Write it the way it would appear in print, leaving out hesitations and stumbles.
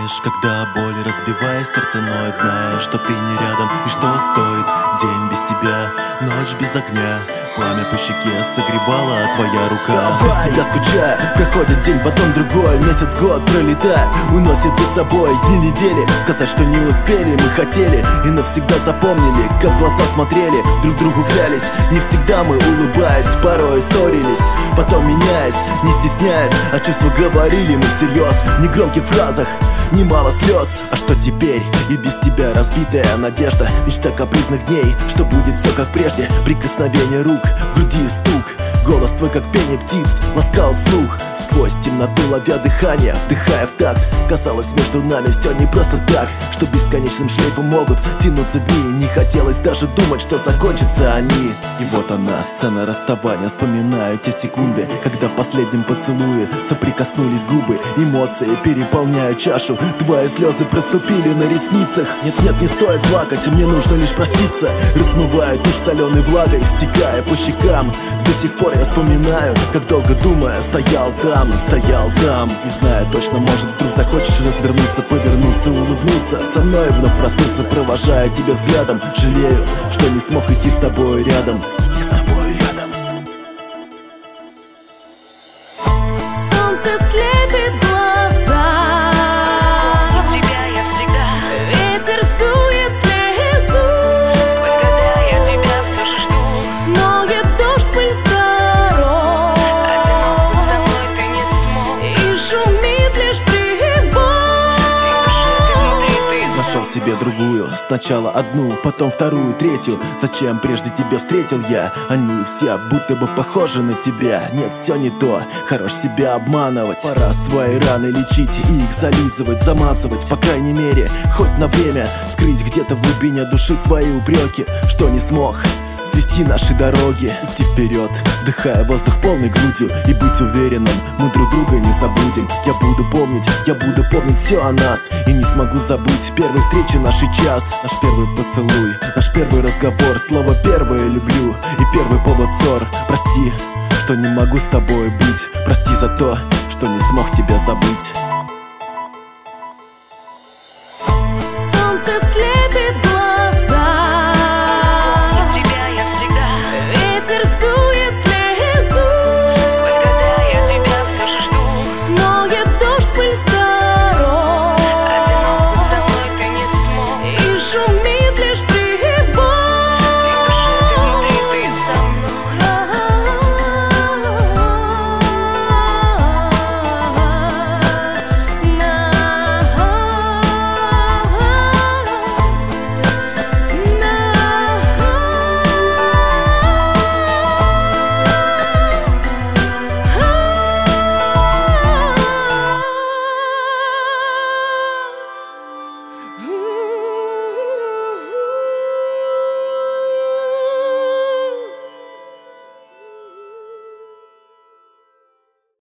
Знаешь, когда боль разбивает сердце ноет, знаешь, что ты не рядом и что стоит день без тебя, ночь без огня. Пламя по щеке согревала твоя рука. Без тебя скучаю, проходит день, потом другой. Месяц, год пролетает, уносит за собой дни, недели. Сказать, что не успели, мы хотели и навсегда запомнили, как глаза смотрели, друг другу клялись. Не всегда мы, улыбаясь, порой ссорились, потом меняясь, не стесняясь, а чувства говорили мы всерьез. В негромких фразах немало слез. А что теперь? И без тебя разбитая надежда, мечта капризных дней, что будет все как прежде. Прикосновение рук, в груди стук, голос твой, как пение птиц, ласкал слух. Сквозь темноту ловя дыхание, вдыхая в такт. Казалось, между нами все не просто так, что бесконечным шлейфом могут тянуться дни. Не хотелось даже думать, что закончатся они. И вот она, сцена расставания. Вспоминаю те секунды, когда в последнем поцелуе соприкоснулись губы. Эмоции переполняют чашу, твои слезы проступили на ресницах. Нет-нет, не стоит плакать, мне нужно лишь проститься. Размывает душ соленой влагой, стекая по щекам. До сих пор я вспоминаю, как долго думая стоял там. Не знаю точно, может вдруг захочешь развернуться, повернуться, улыбнуться, со мной вновь проснуться, провожая тебя взглядом. Жалею, что не смог идти с тобой рядом. Солнце слепит глаза, у тебя я всегда. Ветер сует слезу, сквозь года я тебя все же жду. Смоет дождь пыль сторон, одинок быть со мной ты не смог. И шумит лишь прибой, и в душе ты внутри ты Нашел себе другую, сначала одну, потом вторую, третью. Зачем прежде тебя встретил я? Они все будто бы похожи на тебя. Нет, все не то, хорош себя обманывать. Пора свои раны лечить и их зализывать, замазывать, по крайней мере, хоть на время. Скрыть где-то в глубине души свои упреки, что не смог свести наши дороги. Идти вперед, вдыхая воздух полной грудью, и быть уверенным, мы друг друга не забудем. Я буду помнить все о нас, и не смогу забыть первой встречи, нашей час. Наш первый поцелуй, наш первый разговор, слово первое люблю и первый повод ссор. Прости, что не могу с тобой быть, прости за то, что не смог тебя забыть.